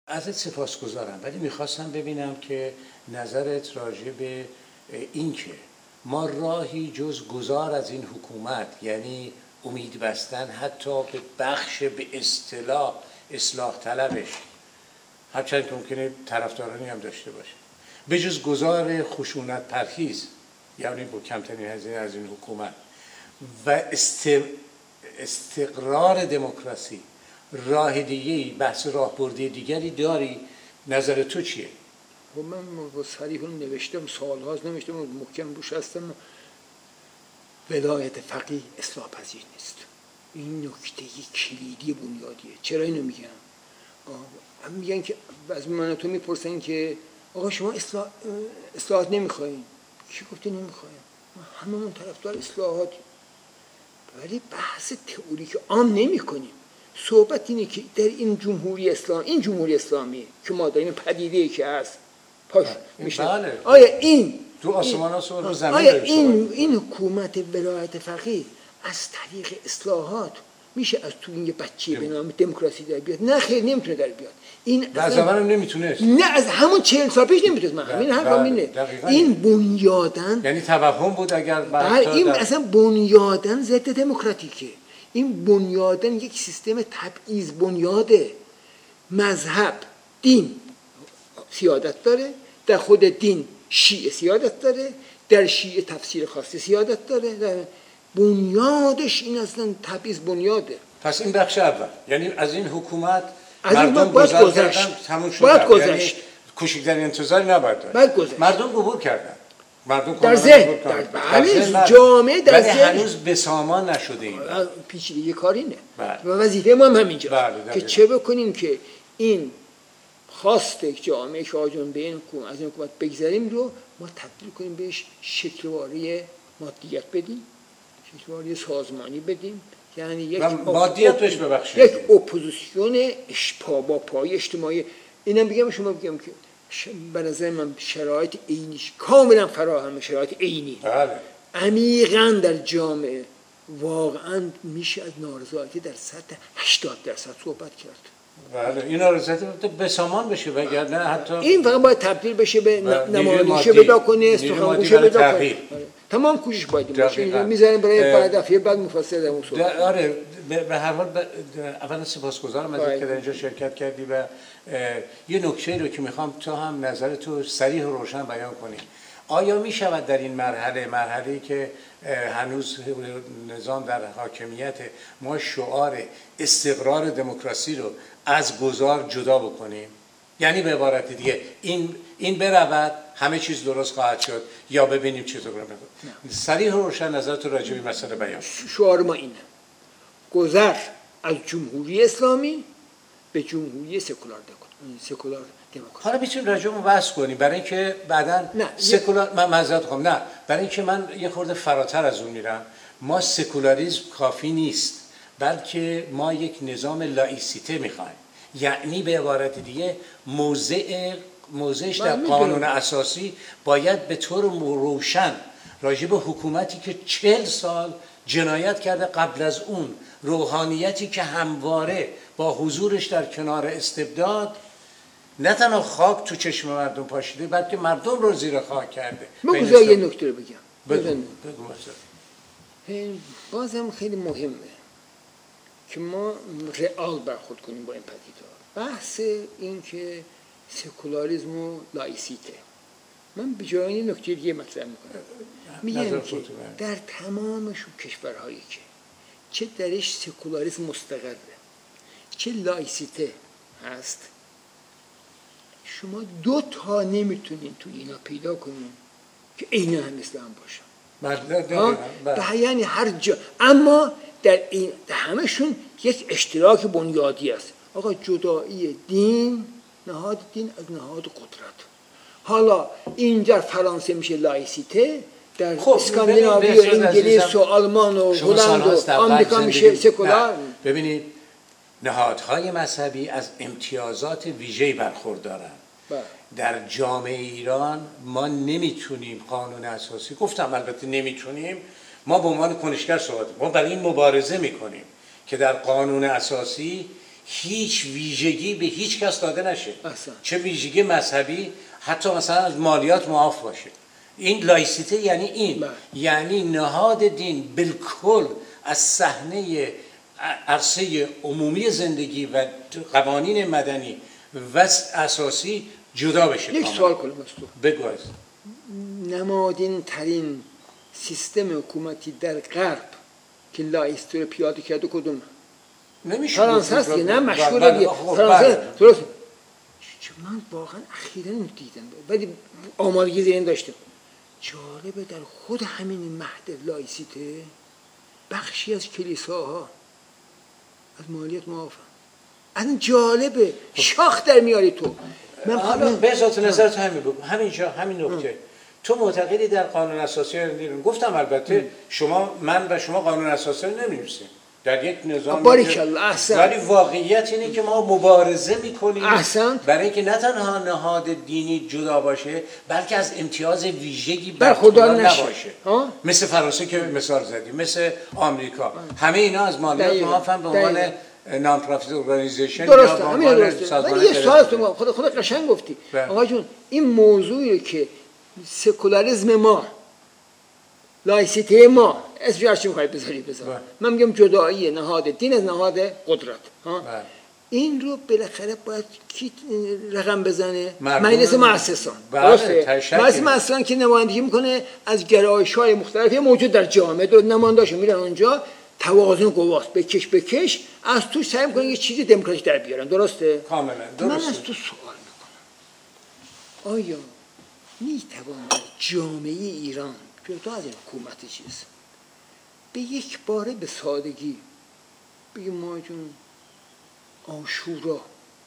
ازت سپاسگزارم، ولی میخواستم ببینم که نظرت راجع به این که ما راهی جز گذار از این حکومت، یعنی امید بستن حتی به بخش به اصطلاح اصلاح طلبش، هرچند که ممکنه طرفدارانی هم داشته باشه، به جز گذار خشونت پرهیز، یعنی با کمترین هزینه از این حکومت و استقرار دموکراسی، راه دیگه‌ای، بحث راهبردی دیگری داری؟ نظر تو چیه؟ من با صریح نوشتم، سال‌هاست نوشتم، محکم روش هستم. ولایت فقیه اصلاح پذیر نیست. این نکته کلیدی بنیادیه. چرا اینو میگم؟ هم میگن که از من تو میپرسن که آقا شما اصلاحات نمیخواین؟ کی گفته نمیخوایم؟ ما هممون طرفدار اصلاحاتیم، ولی بحث تئوریک عام نمیکنیم. صحبت اینه که در این جمهوری اسلامی که ما داریم، پدیده‌ای که هست پاش میشه، بله. آیا این تو آسمان ها رو زمین آیا داریم این حکومت ولایت فقیه از طریق اصلاحات میشه از تو این یه بچه به نام دموکراسی در بیاد؟ نه خیر، نمیتونه در بیاد. این و از اول هم نمیتونه، نه از همون 40 سال پیش نمیتونه. من همین حرفم اینه. این بنیادن، یعنی توهم بود اگر این اصلا بنیادن ضد دموکراتیکه. این بنیادن یک سیستم تبعیض بنیاده. مذهب، دین سیادت داره، در خود دین شیعه سیادت داره، در شیعه تفسیر خاصی سیادت داره، در بنیادش این اصلا تبعیض بنیاده. پس این بخش اول، یعنی از این حکومت از مردم باید گذشت، تموم شد، باید گذشت، یعنی کوچکترین انتظاری نباید داشت. باید گذشت. مردم قبول کردن، مردم در ذهن، در جامعه، در ذهن، ولی هنوز به سامان نشده. این پیچیدگی کار اینه و وظیفه ما هم همینجاست که چه بکنیم که این خواست جامعه که آجون به این حکومت، از این حکومت بگذاریم رو ما تبدیل کنیم بهش شکلواری مادیت بدیم، شکلواری سازمانی بدیم، یعنی یک مادیت بهش ببخشید، یک اپوزیسیون با پای اجتماعی. اینم بگم شما بگم که به نظر من شرایط عینیش کاملا فراهمه، شرایط عینی عمیقاً در جامعه واقعاً میشه از نارضایتی در سطح 80% صحبت کرد. بله، این نارضایتی به سامان بشه، وگرنه حتی این فقط باید تبدیل بشه به نمایشه پیدا کنه، استخوان‌گوشه پیدا کنه. تمام کوشش باید باشه. میذاریم برای بعد دفعه بعد مفصل در اون صحبت. آره، به هر حال اولا سپاسگزارم از اینکه در اینجا شرکت کردی و یه نکته رو که میخوام تو هم نظرتو صریح و روشن بیان کنی. آیا می شود در این مرحله‌ای که هنوز نظام در حاکمیت، ما شعار استقرار دموکراسی رو از گذار جدا بکنیم؟ یعنی به عبارت دیگه این برود همه چیز درست خواهد شد، یا ببینیم چطور میشه؟ صریح و روشن نظرت راجع به مسئله بیان. شعار ما اینه: گذر از جمهوری اسلامی به جمهوری سکولار دموکراسی. حالا میتونیم راجع به بحث کنیم، برای اینکه بعداً سکولار، من معذرت می‌خوام، نه، برای اینکه من یه خورده فراتر از اون میرم. ما سکولاریسم کافی نیست، بلکه ما یک نظام لایسیته میخوایم. یعنی به عبارت دیگه موضعش در قانون اساسی باید به طور روشن راجع به حکومتی که 40 سال جنایت کرده، قبل از اون روحانیتی که همواره با حضورش در کنار استبداد نه تنها خاک تو چشم مردم پاشیده، بلکه مردم رو زیر خاک کرده. من یه نکته رو بگم. بگو. بازم خیلی مهمه که ما رئال برخورد کنیم با این پدیده. بحث این که سکولاریسم و لایسیته، من به جای این نکته دیگه مطرح میکنم. میگم که در تمام کشورهایی که چه درش سکولاریسم مستقره، چه لایسیته هست، شما 2 تا نمیتونین تو اینا پیدا کنین که عیناً مثل هم باشن. یعنی هر جا، اما در همشون یک اشتراک بنیادی است. آقا جدایی دین، نهاد دین از نهاد قدرت. حالا اینجا فرانسه میشه لایسیته، در اسکاندیناوی و انگلیس و آلمان و هلند و آمریکا میشه سکولار. ببینید، نهادهای مذهبی از امتیازات ویژه‌ای برخوردارن. در جامعه ایران ما نمیتونیم قانون اساسی، گفتم البته نمیتونیم، ما به عنوان کنشگر صحبت، ما برای این مبارزه میکنیم که در قانون اساسی هیچ ویژگی به هیچ کس داده نشه احسن. چه ویژگی مذهبی، حتی مثلا از مالیات معاف باشه. این لایسیته یعنی این یعنی نهاد دین بالکل از صحنه عرصه عمومی زندگی و قوانین مدنی و اساسی جدا بشه. یک سوال کنم از تو بگو. نمادین ترین سیستم حکومتی در غرب که لایسیته رو پیاده کرده کدومه؟ نمیشه فرانسه است نه مشهوره دیگه فرانسه. درست. من واقعا اخیراً دیدم ولی آمادگی ذهن داشتم. جالبه در خود همین مهد لایسیته بخشی از کلیساها از مالیات معافن. این جالبه شاخ در میاری تو. من حالا به ذات نظرت همین بگو، همینجا همین نکته. تو معتقدی در قانون اساسی رو گفتم البته من و شما قانون اساسی رو نمی‌نویسیم در یک نظام، ولی واقعیت اینه که ما مبارزه میکنیم برای اینکه نه تنها نهاد دینی جدا باشه بلکه از امتیاز ویژگی بر خدا نباشه. مثل فرانسه که مثال زدیم، مثل آمریکا، همه اینا از مالیات معافن به عنوان نان پرافیت ارگانیزیشن. درسته، همین درسته. ولی یه سوالتون خود قشنگ گفتی آقا جون، این موضوعی که سکولاریسم ما، لایسیته ما، اسمش هرچی می‌خوای بذاری بذار. من میگم جدایی نهاد دین از نهاد قدرت. این رو بالاخره باید کی رقم بزنه؟ مجلس مؤسسان. درسته؟ مجلس مؤسسان که نمایندگی میکنه از گرایش‌های مختلفی موجود در جامعه، دو نماینده‌اشون میرن اونجا، توازن قواست بکش بکش از تو سعی میکنن یه چیزی دموکراتیک در بیارن. درسته؟ کاملا درسته. من از تو سوال میکنم، آیا میتوان در جامعه ایران جدا از این حکومت چیز به یک باره به سادگی بگیم ما جون عاشورا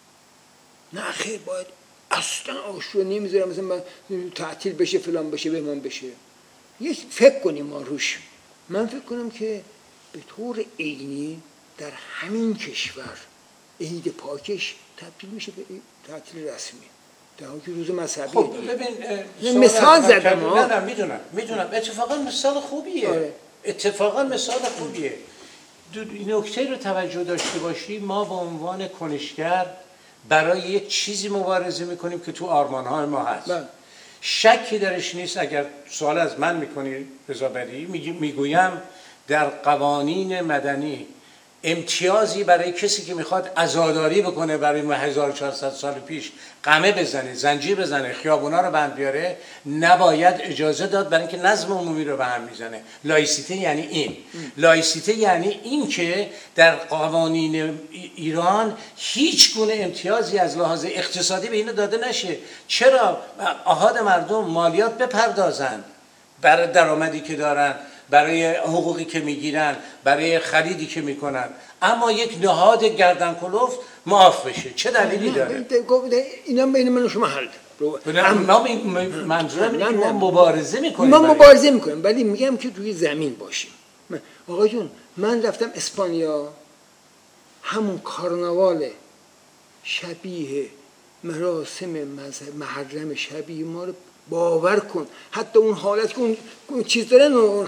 نه خیر باید اصلا عاشورا نمیذارم مثلا من تعطیل بشه فلان بشه بهمان بشه، یک فکر کنیم ما روش. من فکر کنم که به طور عینی در همین کشور عید پاکش تبدیل میشه به تعطیل رسمی در حالی که روز مذهبی. خب ببین مثال زدم. نه میدونم اتفاقا مثال خوبیه. اتفاقا مثال خوبیه. نکته رو توجه داشته باشی، ما به عنوان کنشگر برای یک چیزی مبارزه میکنیم که تو آرمان‌های ما هست. شکی درش نیست. اگر سوال از من میکنی رضا بدیعی، میگویم در قوانین مدنی امتیازی برای کسی که میخواد عزاداری بکنه برای 1400 سال پیش قمه بزنه، زنجیر بزنه، خیابونا رو بند بیاره، نباید اجازه داد برای اینکه نظم عمومی رو به هم میزنه. لایسیته یعنی این. لایسیته یعنی این که در قوانین ایران هیچ گونه امتیازی از لحاظ اقتصادی به اینو داده نشه. چرا آحاد مردم مالیات بپردازن برای درآمدی که دارن، برای حقوقی که میگیرن، برای خریدی که میکنن، اما یک نهاد گردن کلفت معاف بشه؟ چه دلیلی داره؟ اینا بین من و شما حل. منظورم اینه که ما مبارزه میکنیم. ما مبارزه میکنیم ولی میگم که روی زمین باشیم. آقا جون، من رفتم اسپانیا، همون کارناوال شبیه مراسم محرم شبیه ما رو باور کن، حتی اون حالت که اون چیز دارن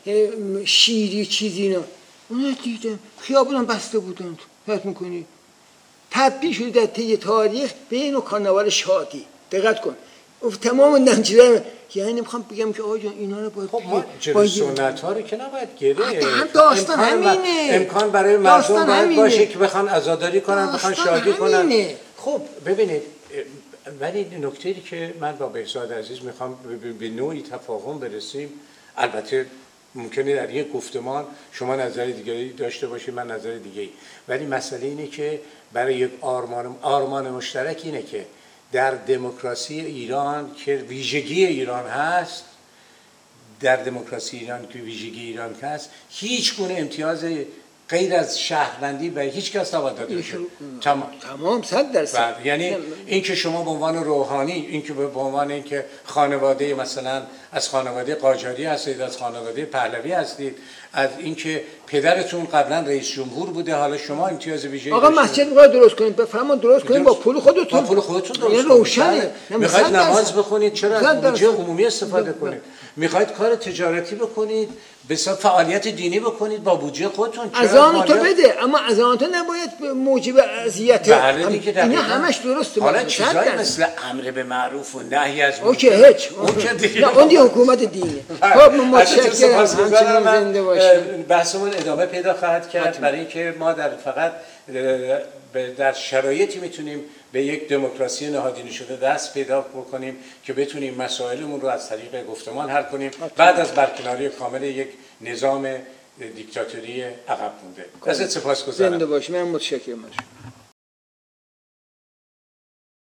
شیری چیزی اینا، اون دیدم خیابونم بسته بودن. فکر میکنی تبدیل شده در طی تاریخ به این کارناوال شادی. دقت کن تمام نمچیده. یعنی میخوام بگم که آقا جان اینا رو باید ما جلوی سنت ها رو که نباید گرفت. داستان همینه. امکان برای مردم باید باشه که بخوان عزاداری کنن، بخوان شادی کنن. خب ببینید، ولی نکته‌ای که من با بهزاد عزیز میخوام به نوعی تفاهم برسیم، البته ممکنه در یک گفتمان شما نظر دیگری داشته باشید، من نظر دیگری، ولی مسئله اینه که برای یک آرمان مشترک اینه که در دموکراسی ایران که ویژگی ایران هست، در دموکراسی ایران که ویژگی ایران هست، هیچ گونه امتیاز غیر از شهروندی به هیچ کس نباید داده بشه. تمام 100%. یعنی این که شما به عنوان روحانی، این که به عنوان این که خانواده مثلا از خانواده قاجاری هستید، از خانواده پهلوی هستید، از این که پدرتون قبلا رئیس جمهور بوده، حالا شما امتیاز ویژه‌ای آقا مسجد می‌خواید درست کنید، بفرمایید درست کنید با پول خودتون. با پول خودتون درست کنید. روشنه. می‌خواید نماز بخونید، چرا از بودجه عمومی استفاده کنید؟ می‌خواید کار تجارتی بکنید، بسیار فعالیت دینی بکنید با بودجه خودتون. از آن تو بده، اما از آن تو نباید موجب اذیت. بله دیگه اینا همش درسته. حالا چیزایی مثل امر به معروف و نهی از منکر اوکی هیچ نه اون دیگه حکومت دینه. خب متشکرم. زنده باشید. بحثمون ادامه پیدا خواهد کرد برای اینکه ما فقط در شرایطی میتونیم به یک دموکراسی نهادینه شده دست پیدا بکنیم که بتونیم مسائلمون رو از طریق گفتمان حل کنیم بعد از برکناری کامل یک نظام دیکتاتوری عقب مونده. ازت سپاسگزارم. زنده باشی. من متشکرم.